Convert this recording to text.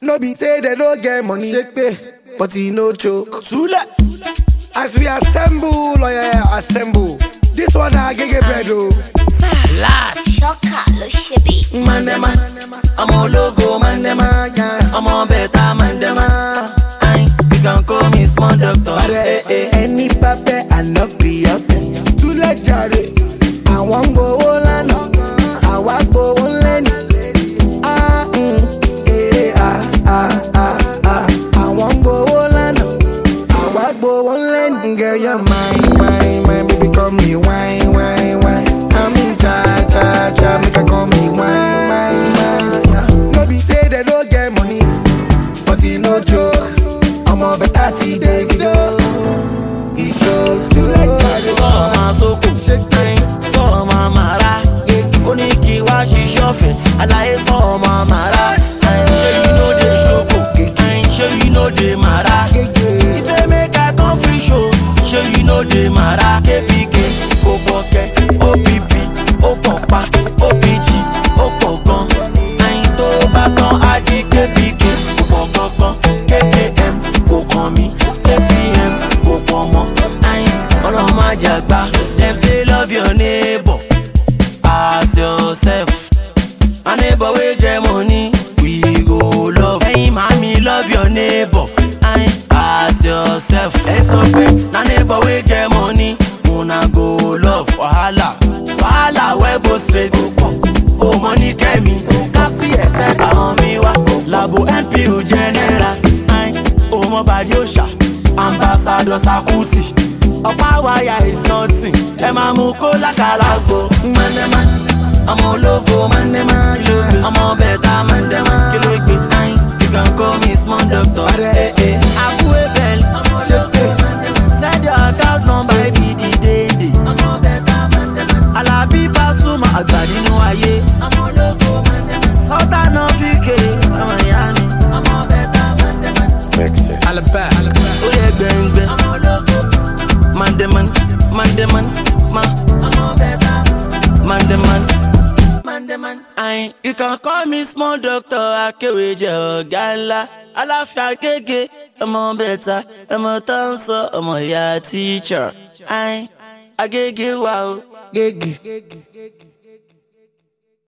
No be say they don't get money, shake pay, but he no choke. Tula. As we assemble, oh yeah, assemble. This one I get bread oh. Last Shocker, lo shebi. Mandema, I'm a logo Mandema, I'm a better Mandema. You can call me small doctor. Any pape I not be up. Tula jare. I want go Holland. I want go Holland. I want go Holland. I want go Holland. Girl, you're mine, baby, call me wine. I'm in cha, make her call me wine. No be say they don't get money, but he no joke. I'm a better see Davido. He joke, you like that. So my soko, so my mara. Oniki wa she shofe, I like so my mara. I'm sure you know the shoko, I'm sure you know the mara. He say make a come free show, sure you know the mara. KPK, Oboke, OPP, Opopa, OPG, Opogon. I'm to back on Adi KPK, Opogon, KTM, Okomi, KPM, Okomo. I'm all my jagba. Them say love your neighbor as yourself. My neighbor with your money, we go love. Hey, mommy, love your neighbor as yourself. It's okay. My neighbor with your money, wanna go love. Wahala, we go straight. Oh, money came me. Kasi except on me wa. Labo MPU general. Oh, my body Osha. Ambassador Sakuti. A power is nothing. Emma Muko la Calago. Mandema. I'm a logo, Mandema. I'm a better Mandema. You can call me small doctor. I'm a bell. Send your account number, be the day. I'm a better Mandema. I'll be Basuma, I got in Hawaii. I'm a logo, Mandema. Southern Africa, I'm a Miami. I'm a better Mandema. Alaba. Oh, yeah, bang. I'm a logo. Mandeman, I'm a better Mandeman. You can call me small doctor, I carry your gala. I love your gege, I'm a better, I'm a dancer, I'm a teacher. I gege wow. Gege.